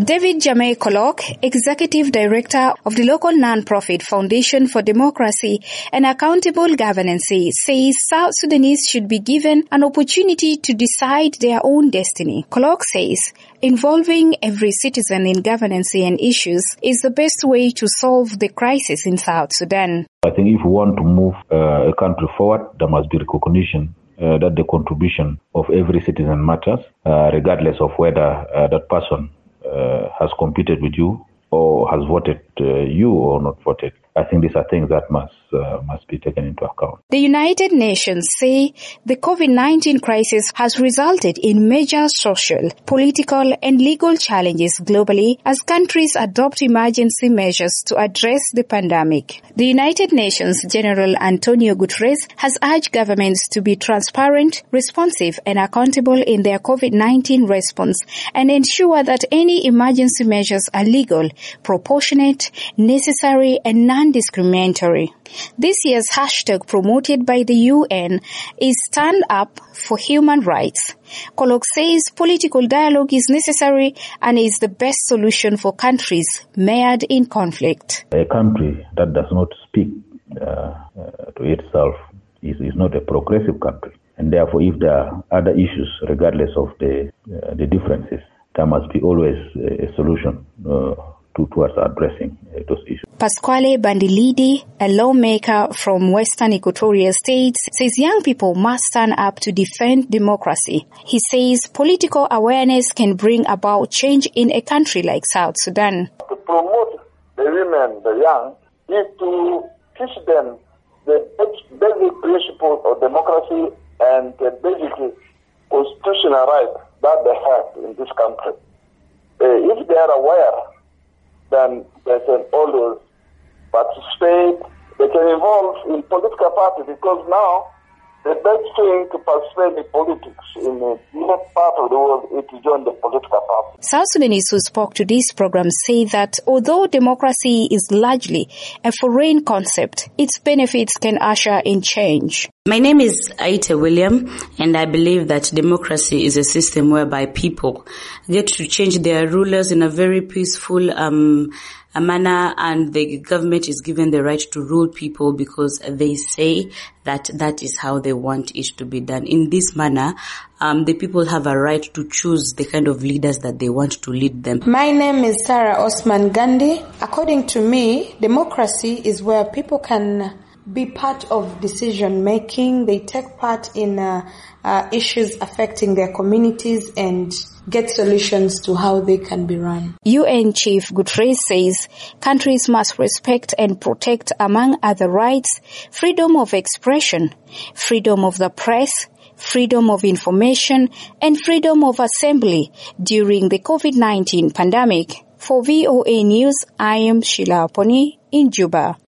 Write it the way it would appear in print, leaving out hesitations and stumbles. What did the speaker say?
David Jameh Kolok, Executive Director of the local non-profit Foundation for Democracy and Accountable Governance, says South Sudanese should be given an opportunity to decide their own destiny. Kolok says involving every citizen in governance and issues is the best way to solve the crisis in South Sudan. I think if we want to move a country forward, there must be recognition that the contribution of every citizen matters, regardless of whether that person has competed with you or has voted you or not voted. I think these are things that must be taken into account. The United Nations say the COVID-19 crisis has resulted in major social, political and legal challenges globally as countries adopt emergency measures to address the pandemic. The United Nations General Antonio Guterres has urged governments to be transparent, responsive and accountable in their COVID-19 response and ensure that any emergency measures are legal, proportionate, necessary and non-discriminatory. This year's hashtag promoted by the UN is Stand Up for Human Rights. Kolok says political dialogue is necessary and is the best solution for countries mired in conflict. A country that does not speak to itself is not a progressive country. And therefore, if there are other issues, regardless of the differences, there must be always a solution towards addressing those issues. Pasquale Bandilidi, a lawmaker from Western Equatoria States, says young people must stand up to defend democracy. He says political awareness can bring about change in a country like South Sudan. To promote the women, the young, is to teach them the basic principles of democracy and the basic constitutional rights that they have in this country. If they are aware, then they can always participate. They can involve in political parties because now the best thing to participate in politics in the part of the world is to join the political party. South Sudanese who spoke to this program say that although democracy is largely a foreign concept, its benefits can usher in change. My name is Aite William, and I believe that democracy is a system whereby people get to change their rulers in a very peaceful manner, and the government is given the right to rule people because they say that that is how they want it to be done. In this manner, the people have a right to choose the kind of leaders that they want to lead them. My name is Sarah Osman Gandhi. According to me, democracy is where people can be part of decision making. They take part in issues affecting their communities and get solutions to how they can be run. UN Chief Guterres says countries must respect and protect, among other rights, freedom of expression, freedom of the press, freedom of information, and freedom of assembly during the COVID-19 pandemic. For VOA News, I am Sheila Poni in Juba.